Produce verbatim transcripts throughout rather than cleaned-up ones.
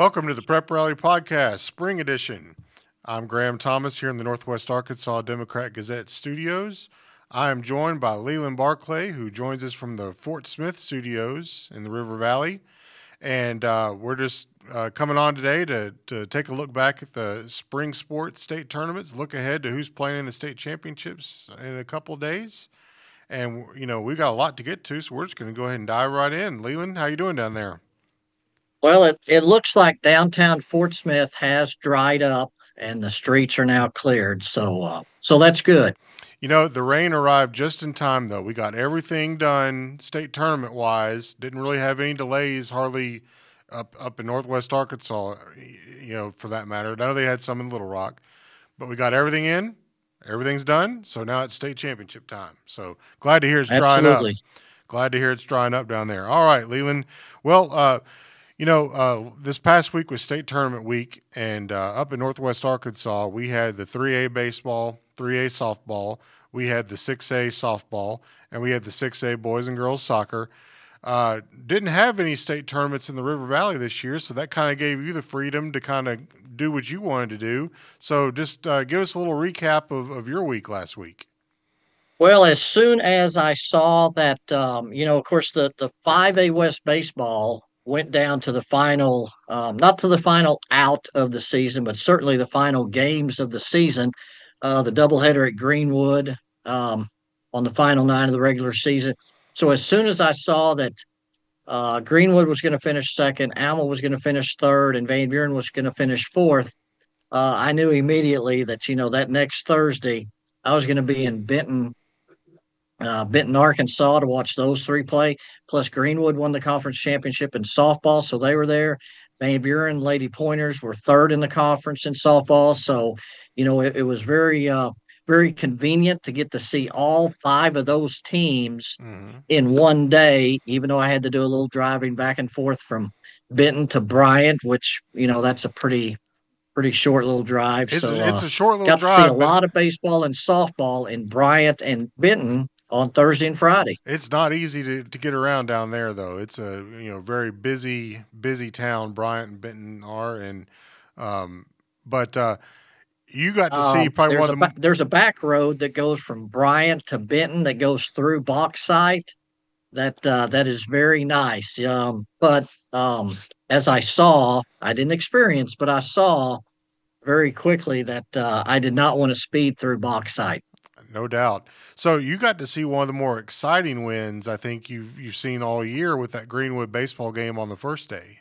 Welcome to the Prep Rally Podcast, Spring Edition. I'm Graham Thomas here in the Northwest Arkansas Democrat Gazette studios. I am joined by Leland Barclay, who joins us from the Fort Smith studios in the River Valley. And uh, we're just uh, coming on today to, to take a look back at the spring sports state tournaments, look ahead to who's playing in the state championships in a couple of days. And, you know, we've got a lot to get to, so we're just going to go ahead and dive right in. Leland, how you doing down there? Well, it, it looks like downtown Fort Smith has dried up and the streets are now cleared. So, uh, so that's good. You know, the rain arrived just in time, though. We got everything done state tournament wise. Didn't really have any delays, hardly up up in Northwest Arkansas, you know, for that matter. I know they had some in Little Rock, but we got everything in. Everything's done. So now it's state championship time. So glad to hear it's drying Absolutely. up. Glad to hear it's drying up down there. All right, Leland. Well, uh, you know, uh, this past week was state tournament week, and uh, up in Northwest Arkansas, we had the three A baseball, three A softball, we had the six A softball, and we had the six A boys and girls soccer. Uh, didn't have any state tournaments in the River Valley this year, so that kind of gave you the freedom to kind of do what you wanted to do. So just uh, give us a little recap of, of your week last week. Well, as soon as I saw that, um, you know, of course, the, the five A West baseball went down to the final, um, not to the final out of the season, but certainly the final games of the season. Uh, the doubleheader at Greenwood um, on the final nine of the regular season. So as soon as I saw that uh, Greenwood was going to finish second, Alma was going to finish third, and Van Buren was going to finish fourth, uh, I knew immediately that, you know, that next Thursday I was going to be in Benton, uh, Benton, Arkansas to watch those three play. Plus, Greenwood won the conference championship in softball, so they were there. Van Buren, Lady Pointers were third in the conference in softball. So, you know, it, it was very, uh, very convenient to get to see all five of those teams Mm-hmm. in one day, even though I had to do a little driving back and forth from Benton to Bryant, which, you know, that's a pretty, pretty short little drive. It's So, a, it's uh, a short little got to see a drive, but lot of baseball and softball in Bryant and Benton on Thursday and Friday. it's not easy to, to get around down there, though. It's a you know very busy busy town. Bryant and Benton are, and um, but uh, you got to see Um, probably there's one a of the ba- there's a back road that goes from Bryant to Benton that goes through Bauxite. That uh, that is very nice. Um, but um, as I saw, I didn't experience, but I saw very quickly that uh, I did not want to speed through Bauxite. no doubt. So you got to see one of the more exciting wins I think you've you've seen all year with that Greenwood baseball game on the first day.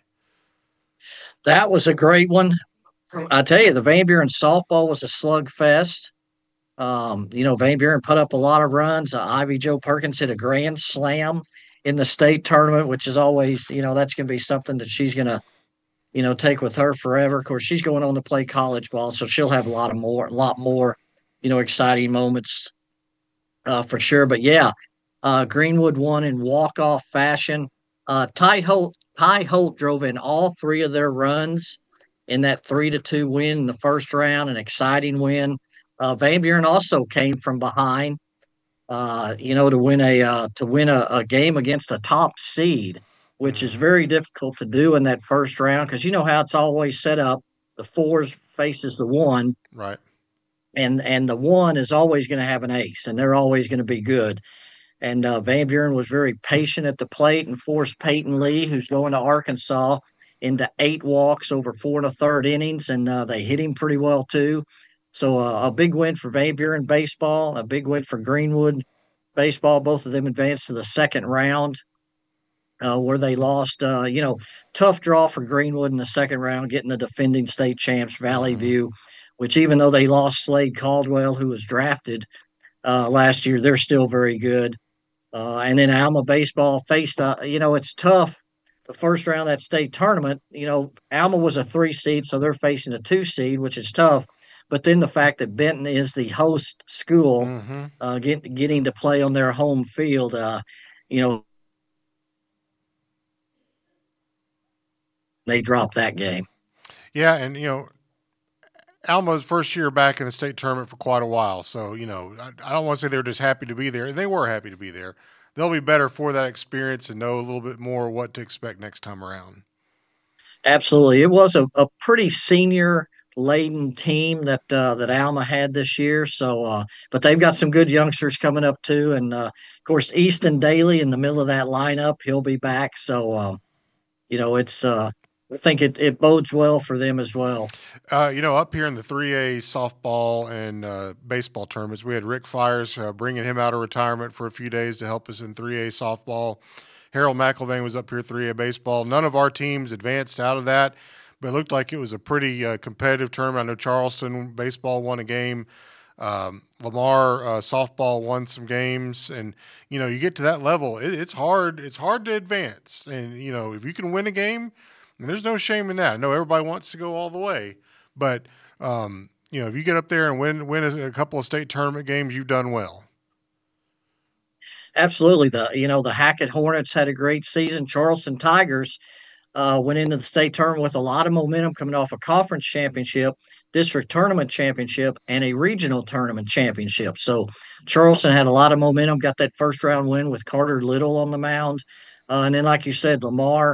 That was a great one. I tell you, the Van Buren softball was a slugfest. Um, you know, Van Buren put up a lot of runs. Uh, Ivy Joe Perkins hit a grand slam in the state tournament, which is always, you know, that's going to be something that she's going to, you know, take with her forever. Of course, she's going on to play college ball, so she'll have a lot of more, a lot more, you know, exciting moments uh, for sure. But yeah, uh, Greenwood won in walk off fashion. Uh, Ty Holt, Ty Holt drove in all three of their runs in that three to two win in the first round, an exciting win. Uh, Van Buren also came from behind, uh, you know, to win a uh, to win a, a game against a top seed, which is Mm-hmm. very difficult to do in that first round because you know how it's always set up. The fours faces the one, Right. and and the one is always going to have an ace, and they're always going to be good. And uh, Van Buren was very patient at the plate and forced Peyton Lee, who's going to Arkansas, into eight walks over four and a third innings, and uh, they hit him pretty well too. So uh, a big win for Van Buren baseball, a big win for Greenwood baseball. Both of them advanced to the second round, uh, where they lost. Uh, you know, tough draw for Greenwood in the second round, getting the defending state champs Valley Mm-hmm. View, which even though they lost Slade Caldwell, who was drafted uh, last year, they're still very good. Uh, and then Alma baseball faced, uh, you know, it's tough. The first round of that state tournament, you know, Alma was a three seed, so they're facing a two seed, which is tough. But then the fact that Benton is the host school, Mm-hmm. uh, get, getting to play on their home field, uh, you know, they dropped that game. Yeah, and you know Alma's first year back in the state tournament for quite a while. So, you know, I, I don't want to say they're just happy to be there. And they were happy to be there. They'll be better for that experience and know a little bit more what to expect next time around. Absolutely. It was a, a pretty senior laden team that uh, that Alma had this year. So, uh, but they've got some good youngsters coming up too, and uh, of course Easton Daly in the middle of that lineup, he'll be back. So, uh, you know, it's uh, I think it, it bodes well for them as well. Uh, you know, up here in the three A softball and uh, baseball tournaments, we had Rick Fires uh, bringing him out of retirement for a few days to help us in three A softball. Harold McIlvain was up here three A baseball. None of our teams advanced out of that, but it looked like it was a pretty uh, competitive tournament. I know Charleston baseball won a game. Um, Lamar uh, softball won some games, and you know you get to that level, it, it's hard. It's hard to advance, and you know if you can win a game, there's no shame in that. I know everybody wants to go all the way, but um, you know, if you get up there and win win a, a couple of state tournament games, you've done well. Absolutely. The you know the Hackett Hornets had a great season. Charleston Tigers uh, went into the state tournament with a lot of momentum coming off a conference championship, district tournament championship, and a regional tournament championship. So Charleston had a lot of momentum, got that first round win with Carter Little on the mound. Uh, and then, like you said, Lamar,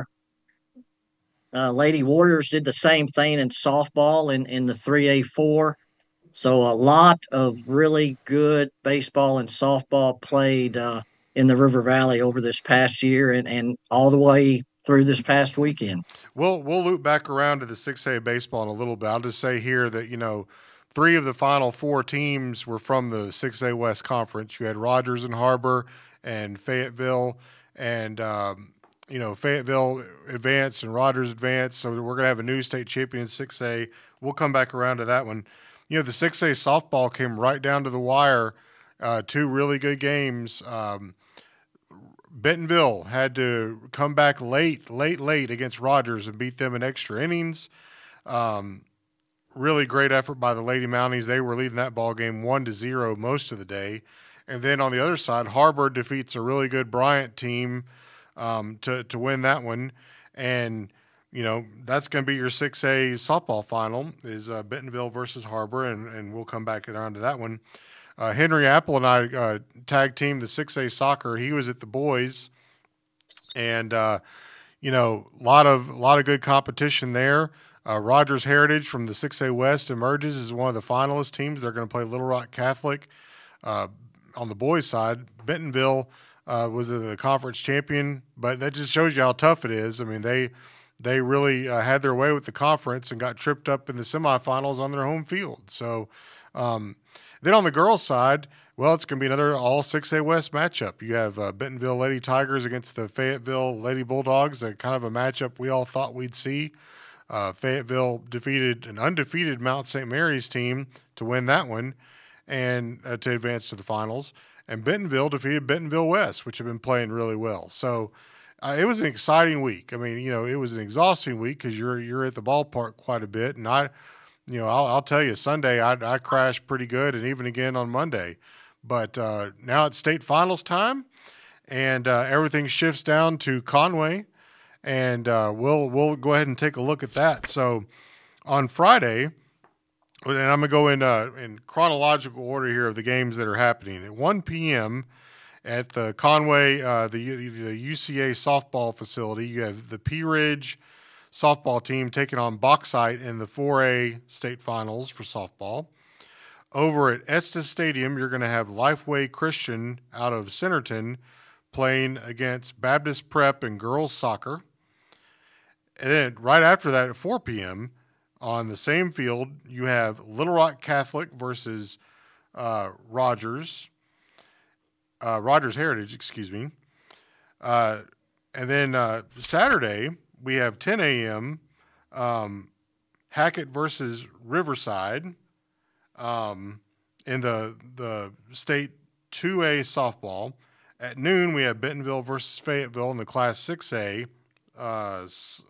uh, Lady Warriors did the same thing in softball in, in the three A four. So a lot of really good baseball and softball played uh, in the River Valley over this past year and, and all the way through this past weekend. We'll we'll loop back around to the six A baseball in a little bit. I'll just say here that you know three of the final four teams were from the six A West Conference. You had Rogers and Harbor and Fayetteville, and um, you know Fayetteville advanced and Rogers advanced. So we're gonna have a new state champion in six A. We'll come back around to that one. You know the six A softball came right down to the wire. Uh, two really good games. Um, Bentonville had to come back late, late, late against Rogers and beat them in extra innings. Um, really great effort by the Lady Mounties. They were leading that ball game one to zero most of the day. And then on the other side, Harbor defeats a really good Bryant team um, to to win that one. And you know that's going to be your six A softball final is uh, Bentonville versus Harbor, and, and we'll come back around to that one. Uh, Henry Apple and I uh, tag team the six A soccer. He was at the boys, and uh, you know, a lot of a lot of good competition there. Uh, Rogers Heritage from the six A West emerges as one of the finalist teams. They're going to play Little Rock Catholic. Uh, on the boys' side, Bentonville uh, was the conference champion, but that just shows you how tough it is. I mean, they they really uh, had their way with the conference and got tripped up in the semifinals on their home field. So. Um, Then on the girls' side, well, it's going to be another all six A West matchup. You have uh, Bentonville Lady Tigers against the Fayetteville Lady Bulldogs, a kind of a matchup we all thought we'd see. Uh, Fayetteville defeated an undefeated Mount Saint Mary's team to win that one and uh, to advance to the finals. And Bentonville defeated Bentonville West, which have been playing really well. So uh, it was an exciting week. I mean, you know, it was an exhausting week because you're you're at the ballpark quite a bit, and I. You know, I'll, I'll tell you, Sunday I, I crashed pretty good, and even again on Monday. But uh, now it's state finals time, and uh, everything shifts down to Conway, and uh, we'll we'll go ahead and take a look at that. So on Friday, and I'm gonna go in uh, in chronological order here of the games that are happening at one p.m. at the Conway, uh, the the U C A softball facility. You have the Pea Ridge softball team taking on Bauxite in the four A state finals for softball. Over at Estes Stadium, you're going to have Lifeway Christian out of Centerton playing against Baptist Prep and girls soccer. And then right after that at four p.m. on the same field, you have Little Rock Catholic versus uh, Rogers, uh, Rogers Heritage, excuse me. Uh, and then uh, Saturday, we have ten a.m. Um, Hackett versus Riverside um, in the the state two A softball. At noon, we have Bentonville versus Fayetteville in the Class six A uh,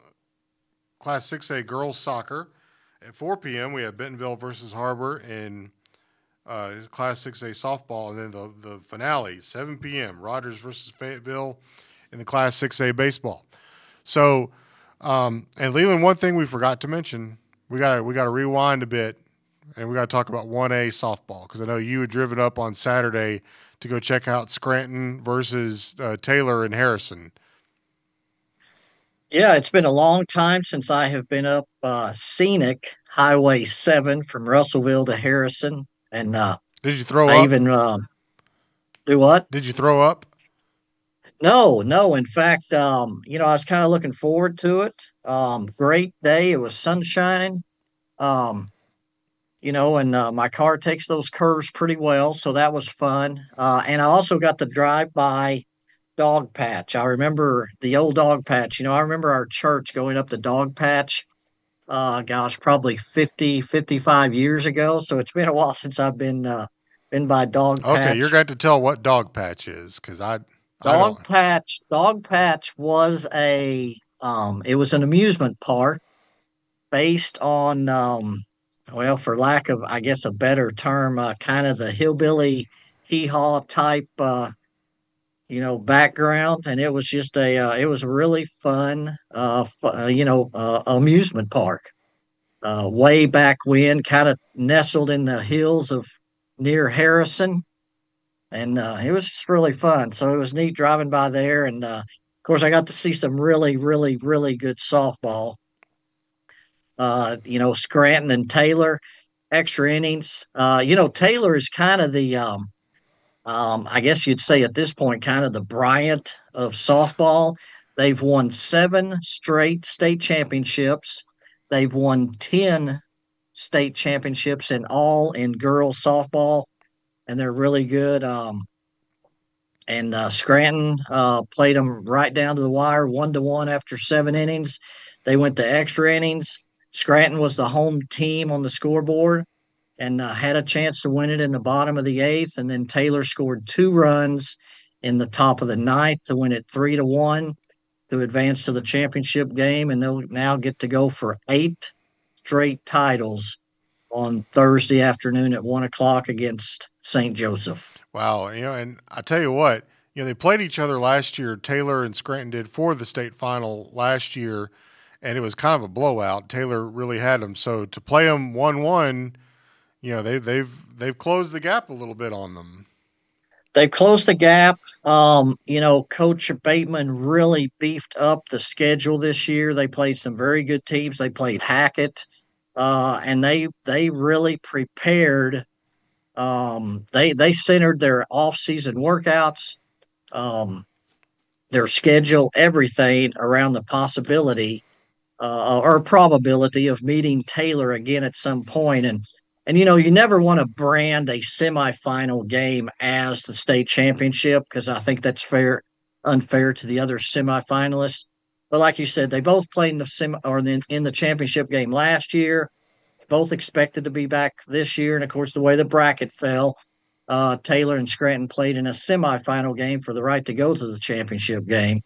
Class six A girls soccer. At four p.m., we have Bentonville versus Harbor in uh, Class six A softball, and then the the finale seven p.m. Rogers versus Fayetteville in the Class six A baseball. So, um, and Leland, one thing we forgot to mention, we got we got to rewind a bit, and we got to talk about one A softball because I know you had driven up on Saturday to go check out Scranton versus uh, Taylor and Harrison. Yeah, it's been a long time since I have been up uh, scenic Highway seven from Russellville to Harrison. And uh, Did you throw I up? even um, do what? Did you throw up? No, no. In fact, um, you know, I was kind of looking forward to it. Um, great day. It was sunshine. Um, you know, and uh, my car takes those curves pretty well. So that was fun. Uh, and I also got to drive by Dog Patch. I remember the old Dog Patch. You know, I remember our church going up the Dog Patch uh gosh, probably fifty, fifty-five years ago. So it's been a while since I've been uh been by Dog Okay, you're Patch. going to tell what dog patch is because I I Dog don't. Patch, Dog Patch was a um it was an amusement park based on um well, for lack of I guess a better term, uh kind of the hillbilly hee haw type uh you know background, and it was just a uh, it was a really fun uh fu- uh, you know uh, amusement park uh, way back when, kind of nestled in the hills of near Harrison, and uh, it was just really fun. So it was neat driving by there, and uh, of course, I got to see some really, really, really good softball. Uh, you know, Scranton and Taylor, extra innings. Uh, you know, Taylor is kind of the, um, um, I guess you'd say at this point, kind of the Bryant of softball. They've won seven straight state championships. They've won ten state championships in all in girls softball, and they're really good. Um, and uh, Scranton uh, played them right down to the wire, one to one after seven innings. They went to extra innings. Scranton was the home team on the scoreboard and uh, had a chance to win it in the bottom of the eighth. And then Taylor scored two runs in the top of the ninth to win it three to one to advance to the championship game. And they'll now get to go for eight straight titles on Thursday afternoon at one o'clock against Saint Joseph. Wow, you know, and I tell you what, you know, they played each other last year. Taylor and Scranton did for the state final last year, and it was kind of a blowout. Taylor really had them, so to play them one-one, you know, they they've they've closed the gap a little bit on them. They've closed the gap. Um, you know, Coach Bateman really beefed up the schedule this year. They played some very good teams. They played Hackett, uh, and they they really prepared. Um, they they centered their off-season workouts, um, their schedule, everything around the possibility uh, or probability of meeting Taylor again at some point. And and you know, you never want to brand a semifinal game as the state championship because I think that's fair unfair to the other semifinalists. But like you said, they both played in the semi or in, in the championship game last year. Both expected to be back this year, and of course, the way the bracket fell, uh, Taylor and Scranton played in a semifinal game for the right to go to the championship game.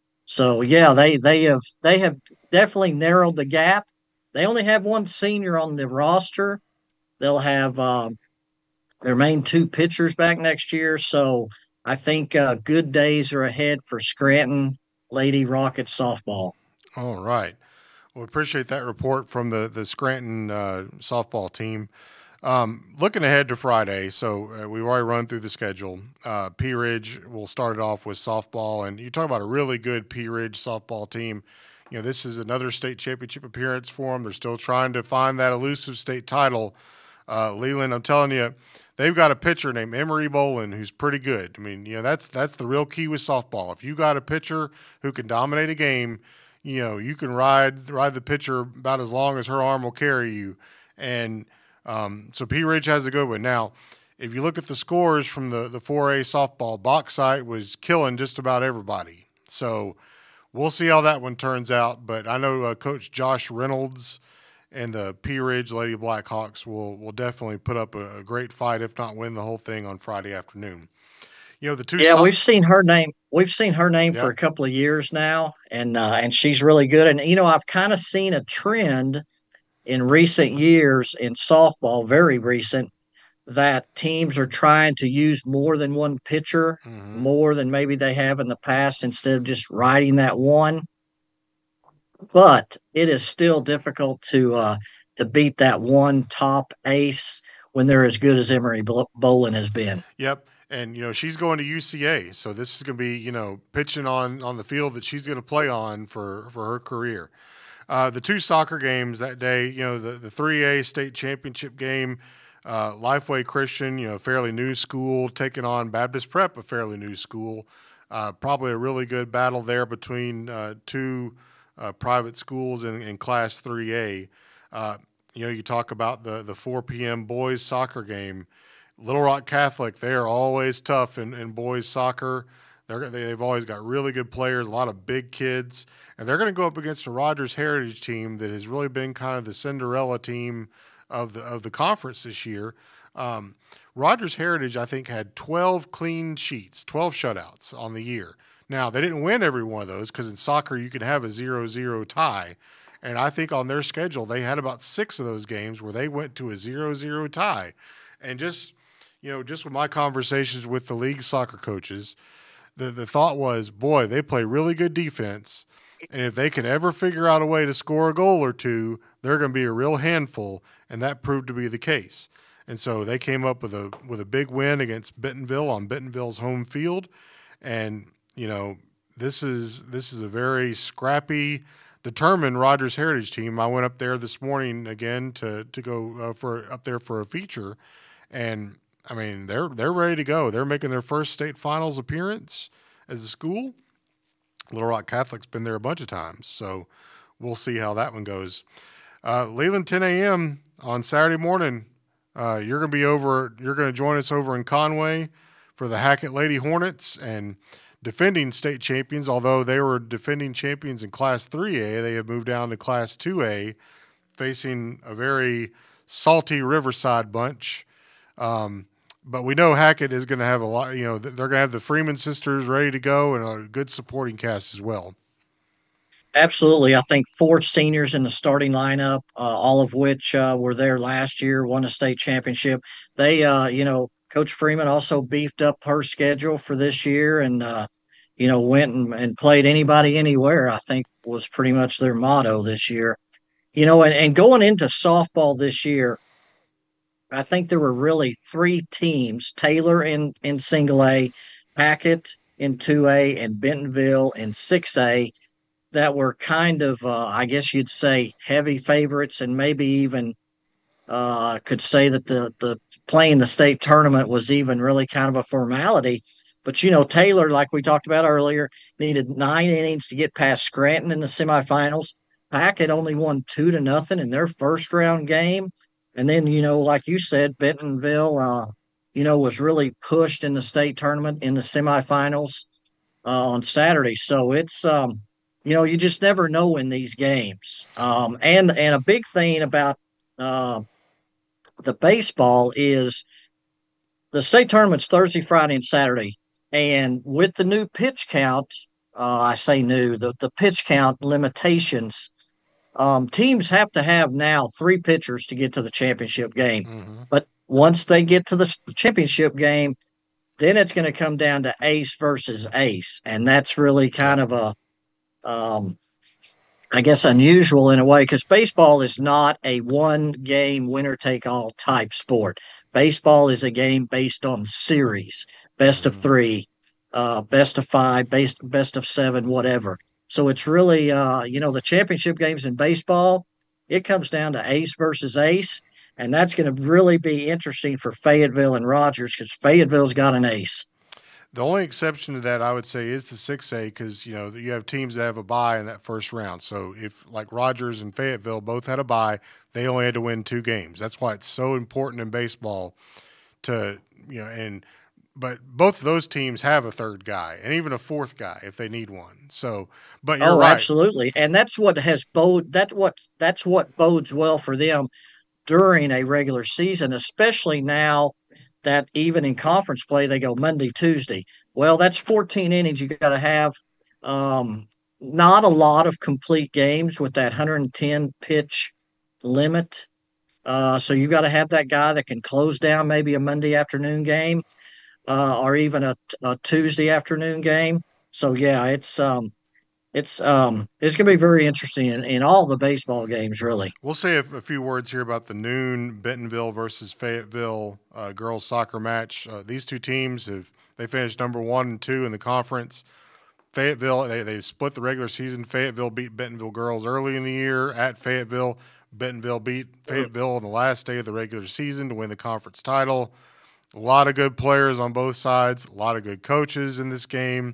So yeah, they they have they have definitely narrowed the gap. They only have one senior on the roster. They'll have um, their main two pitchers back next year. So I think uh, good days are ahead for Scranton Lady Rocket softball. All right. Well, appreciate that report from the the Scranton uh, softball team. Um, looking ahead to Friday, so uh, we've already run through the schedule. Uh, P Ridge will start it off with softball, and you talk about a really good P Ridge softball team. You know, this is another state championship appearance for them. They're still trying to find that elusive state title. Uh, Leland, I'm telling you, they've got a pitcher named Emery Bolin who's pretty good. I mean, you know, that's that's the real key with softball. If you got a pitcher who can dominate a game, you know, you can ride ride the pitcher about as long as her arm will carry you. And um, so P Ridge has a good one. Now, if you look at the scores from the, the four A softball, Bauxite was killing just about everybody. So we'll see how that one turns out. But I know uh, Coach Josh Reynolds and the P Ridge Lady Blackhawks will, will definitely put up a, a great fight, if not win the whole thing on Friday afternoon. You know, the two Yeah, so- we've seen her name. We've seen her name for Yep. a couple of years now, and uh, and she's really good. And you know, I've kind of seen a trend in recent years in softball, very recent, that teams are trying to use more than one pitcher, Mm-hmm. more than maybe they have in the past, instead of just riding that one. But it is still difficult to uh, to beat that one top ace when they're as good as Emery Bolin has been. Yep. and you know she's going to U C A, so this is going to be you know pitching on on the field that she's going to play on for for her career. Uh, the two soccer games that day, you know, the the three A state championship game, uh, Lifeway Christian, you know, fairly new school taking on Baptist Prep, a fairly new school. Uh, probably a really good battle there between uh, two uh, private schools in, in Class three A. Uh, you know, you talk about the the four p.m. boys soccer game. Little Rock Catholic, they are always tough in, in boys soccer. They're, they've always got really good players, a lot of big kids, and they're going to go up against a Rogers Heritage team that has really been kind of the Cinderella team of the of the conference this year. Um, Rogers Heritage, I think, had twelve clean sheets, twelve shutouts on the year. Now, they didn't win every one of those because in soccer you can have a zero zero tie. And I think on their schedule, they had about six of those games where they went to a zero zero tie. And just, you know, just with my conversations with the league soccer coaches, the, the thought was, boy, they play really good defense. And if they can ever figure out a way to score a goal or two, they're going to be a real handful. And that proved to be the case. And so they came up with a with a big win against Bentonville on Bentonville's home field. And, you know, this is this is a very scrappy, determined Rogers Heritage team. I went up there this morning again to to go uh, for up there for a feature, and I mean they're they're ready to go. They're making their first state finals appearance as a school. Little Rock Catholic's been there a bunch of times, so we'll see how that one goes. Uh, Leland, ten a.m. on Saturday morning. Uh, you're going to be over. You're going to join us over in Conway for the Hackett Lady Hornets and defending state champions. Although they were defending champions in Class three A, they have moved down to Class two A, facing a very salty Riverside bunch. Um, but we know Hackett is going to have a lot. You know, they're going to have the Freeman sisters ready to go and a good supporting cast as well. Absolutely. I think four seniors in the starting lineup, uh, all of which uh, were there last year, won a state championship. They, uh, you know, Coach Freeman also beefed up her schedule for this year and, uh, you know, went and, and played anybody anywhere, I think was pretty much their motto this year. You know, and, and going into softball this year, I think there were really three teams, Taylor in, in single A, Hackett in two A, and Bentonville in six A, that were kind of, uh, I guess you'd say, heavy favorites, and maybe even uh, could say that the the playing the state tournament was even really kind of a formality. But you know, Taylor, like we talked about earlier, needed nine innings to get past Scranton in the semifinals. Hackett only won two to nothing in their first round game, and then you know, like you said, Bentonville, uh, you know, was really pushed in the state tournament in the semifinals uh, on Saturday. So it's um, you know, you just never know in these games. Um, and and a big thing about uh, the baseball is the state tournament's Thursday, Friday, and Saturday. And with the new pitch count, uh, I say new, the, the pitch count limitations, um, teams have to have now three pitchers to get to the championship game. Mm-hmm. But once they get to the championship game, then it's going to come down to ace versus ace. And that's really kind of a Um, I guess unusual in a way because baseball is not a one game winner take all type sport. Baseball is a game based on series, best of three, uh, best of five, best, best of seven, whatever. So it's really, uh, you know, the championship games in baseball, it comes down to ace versus ace. And that's going to really be interesting for Fayetteville and Rogers because Fayetteville's got an ace. The only exception to that, I would say, is the six A because, you know, you have teams that have a bye in that first round. So if, like Rogers and Fayetteville both had a bye, they only had to win two games. That's why it's so important in baseball to, you know, and but both of those teams have a third guy and even a fourth guy if they need one. So, but you're oh, right. Absolutely. And that's what has bode, that's what, that's what bodes well for them during a regular season, especially now that even in conference play, they go Monday, Tuesday. Well, that's fourteen innings you got to have. Um, not a lot of complete games with that one hundred ten pitch limit. Uh, so you got to have that guy that can close down maybe a Monday afternoon game uh, or even a, a Tuesday afternoon game. So, yeah, it's um, it's um it's going to be very interesting in, in all the baseball games, really. We'll say a, a few words here about the noon Bentonville versus Fayetteville uh, girls soccer match. Uh, these two teams have they finished number one and two in the conference. Fayetteville they, they split the regular season. Fayetteville beat Bentonville girls early in the year at Fayetteville. Bentonville beat Fayetteville on the last day of the regular season to win the conference title. A lot of good players on both sides. A lot of good coaches in this game.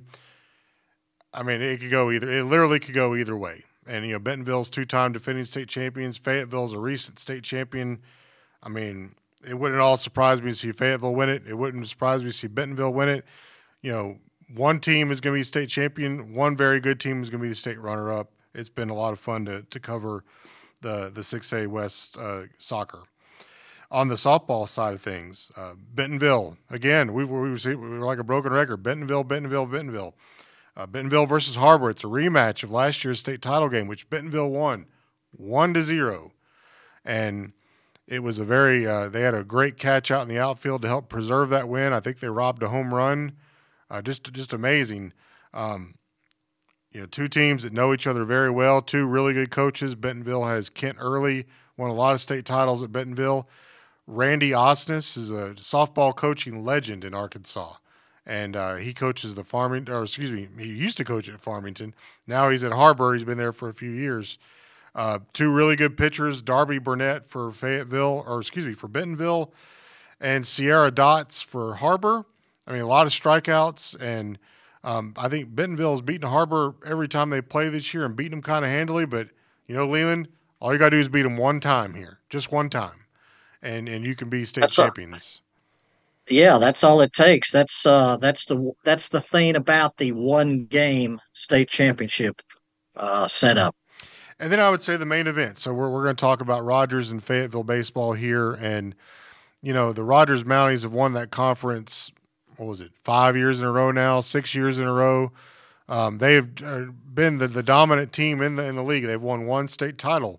I mean, it could go either. It literally could go either way. And you know, Bentonville's two-time defending state champions. Fayetteville's a recent state champion. I mean, it wouldn't all surprise me to see Fayetteville win it. It wouldn't surprise me to see Bentonville win it. You know, one team is going to be state champion. One very good team is going to be the state runner-up. It's been a lot of fun to to cover the the six A West uh, soccer. On the softball side of things, uh, Bentonville again. We were, we were we were like a broken record. Bentonville, Bentonville, Bentonville. Uh, Bentonville versus Harbor. It's a rematch of last year's state title game, which Bentonville won one to zero, and it was a very. Uh, they had a great catch out in the outfield to help preserve that win. I think they robbed a home run. Uh, just just amazing. Um, you know, two teams that know each other very well. Two really good coaches. Bentonville has Kent Early, won a lot of state titles at Bentonville. Randy Osnes is a softball coaching legend in Arkansas. And uh, he coaches the Farmington, or excuse me, he used to coach at Farmington. Now he's at Harbor. He's been there for a few years. Uh, two really good pitchers, Darby Burnett for Fayetteville, or excuse me, for Bentonville, and Sierra Dots for Harbor. I mean, a lot of strikeouts, and um, I think Bentonville's beaten Harbor every time they play this year and beaten them kind of handily. But, you know, Leland, all you got to do is beat them one time here, just one time, and, and you can be state That's champions. Yeah, that's all it takes. That's uh that's the that's the thing about the one game state championship uh setup. And then I would say the main event. So we're we're going to talk about Rogers and Fayetteville baseball here, and you know the Rogers Mounties have won that conference. What was it? Five years in a row now, six years in a row. Um, they have uh, been the, the dominant team in the in the league. They've won one state title.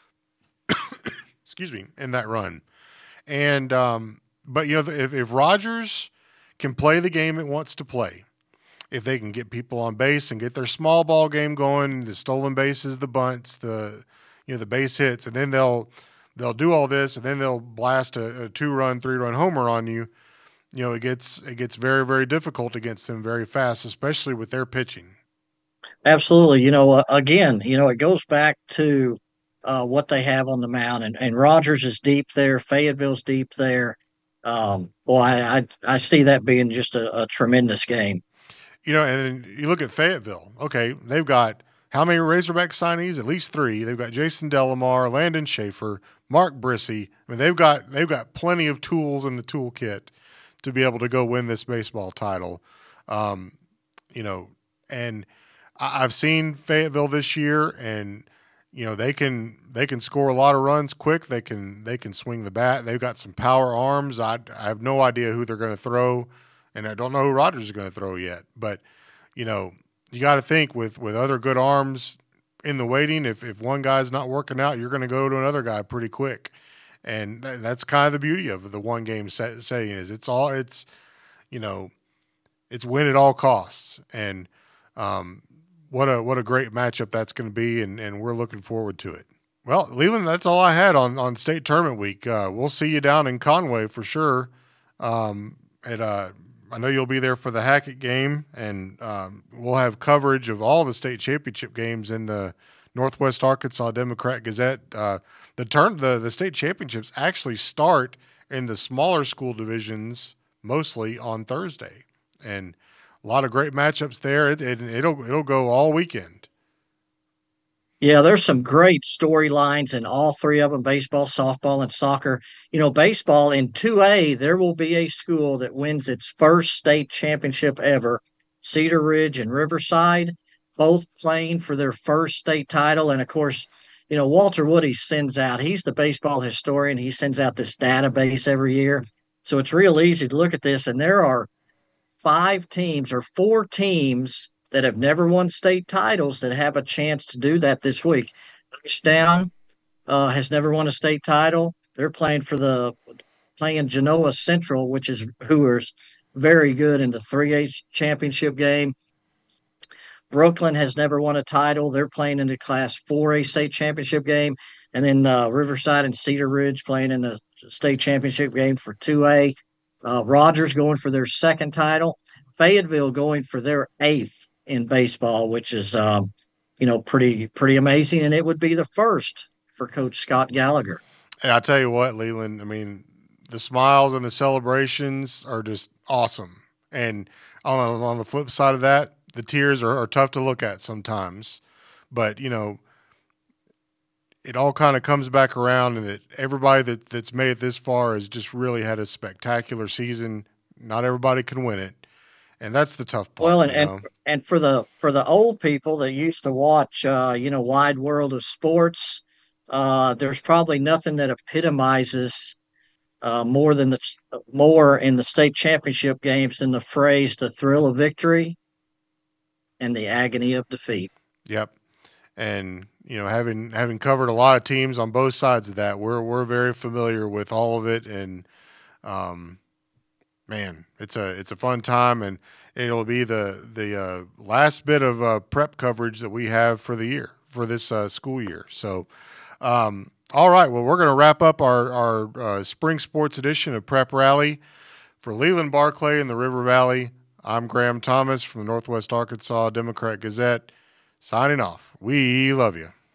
Excuse me, in that run, and um, but you know if, if Rogers can play the game it wants to play, if they can get people on base and get their small ball game going, the stolen bases, the bunts, the you know the base hits, and then they'll they'll do all this, and then they'll blast a, a two run, three run homer on you. You know it gets it gets very very difficult against them very fast, especially with their pitching. Absolutely. You know, uh, again, you know, it goes back to uh what they have on the mound, and, and Rogers is deep there, Fayetteville's deep there. Um, well, I, I I see that being just a, a tremendous game. You know, and then you look at Fayetteville. Okay, they've got how many Razorback signees? At least three. They've got Jason Delamar, Landon Schaefer, Mark Brissy. I mean, they've got they've got plenty of tools in the toolkit to be able to go win this baseball title. Um, you know, and I, I've seen Fayetteville this year, and you know they can they can score a lot of runs quick. They can they can swing the bat. They've got some power arms. I, I have no idea who they're going to throw, and I don't know who Rogers is going to throw yet. But you know, you got to think with with other good arms in the waiting. If if one guy's not working out, you're going to go to another guy pretty quick, and that's kind of the beauty of the one game set, setting is it's all it's you know it's win at all costs, and um, what a what a great matchup that's going to be, and, and we're looking forward to it. Well, Leland, that's all I had on, on state tournament week. Uh, we'll see you down in Conway for sure. Um, at uh, I know you'll be there for the Hackett game, and um, we'll have coverage of all the state championship games in the Northwest Arkansas Democrat Gazette. Uh, the turn the the state championships actually start in the smaller school divisions mostly on Thursday, and a lot of great matchups there. It, it, it'll it'll go all weekend. Yeah, there's some great storylines in all three of them, baseball, softball, and soccer. You know, baseball in two A, there will be a school that wins its first state championship ever. Cedar Ridge and Riverside, both playing for their first state title. And of course, you know, Walter Woody sends out, he's the baseball historian. He sends out this database every year. So it's real easy to look at this. And there are five teams or four teams that have never won state titles that have a chance to do that this week. Down uh, has never won a state title. They're playing for the playing Genoa Central, which is who is very good in the three A championship game. Brooklyn has never won a title. They're playing in the Class four A state championship game. And then uh, Riverside and Cedar Ridge playing in the state championship game for two A. Uh, Rogers going for their second title. Fayetteville going for their eighth in baseball, which is, um, you know, pretty pretty amazing. And it would be the first for Coach Scott Gallagher. And I tell you what, Leland, I mean, the smiles and the celebrations are just awesome. And on, on the flip side of that, the tears are, are tough to look at sometimes. But, you know, it all kind of comes back around, and that everybody that, that's made it this far has just really had a spectacular season. Not everybody can win it. And that's the tough part. Well, and, you know? and and for the for the old people that used to watch, uh, you know, Wide World of Sports, uh, there's probably nothing that epitomizes uh, more than the more in the state championship games than the phrase "the thrill of victory" and the agony of defeat. Yep. And you know, having having covered a lot of teams on both sides of that, we're we're very familiar with all of it. And um, man, it's a it's a fun time, and it'll be the the uh, last bit of uh, prep coverage that we have for the year for this uh, school year. So, um, all right, well, we're going to wrap up our our uh, spring sports edition of Prep Rally for Leland Barclay in the River Valley. I'm Graham Thomas from the Northwest Arkansas Democrat Gazette, signing off. We love you.